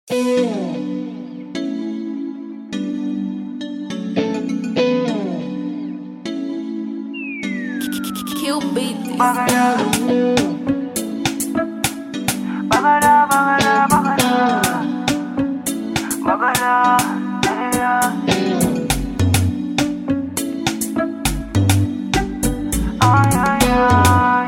Kill beat. Bagara, bagara, bagara, bagara, bagara, yeah. Ai, ai, ai,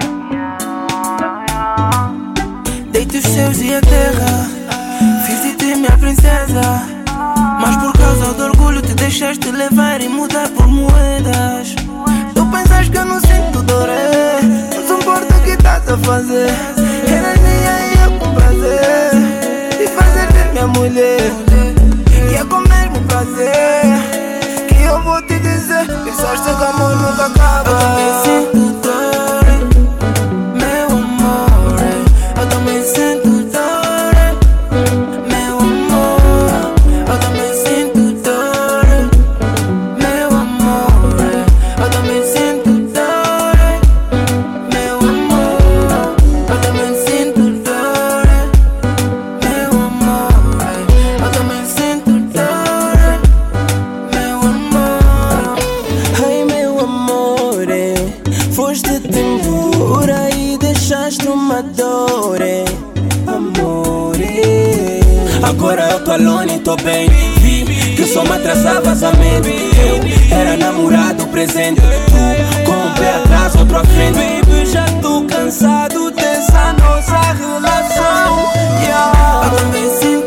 Deito os céus e a terra, fiz de ti minha princesa. Mas por causa do orgulho te deixaste levar e mudar por moedas. Tu pensas que eu não sinto dor, não suporto o que estás a fazer. Eras minha e eu com prazer de fazer-te minha mulher. E é com o mesmo prazer que eu vou te dizer: pensaste que amor nunca acaba. Eu também sinto dor, meu amor. Eu também sinto dor, meu amor. Eu também sinto dor, meu amor. Eu também sinto dor, meu amor. Eu também sinto dor, meu amor. Eu também sinto dor, meu amor. Ai, meu amor, foste-te embora e deixaste uma dor, amor. Agora eu tô alone, tô bem. Vi que só me atrasava vazamento. Eu era namorado presente, tu com um pé atrás, outro à frente. Baby, já tô cansado dessa nossa relação, yeah. Eu também sinto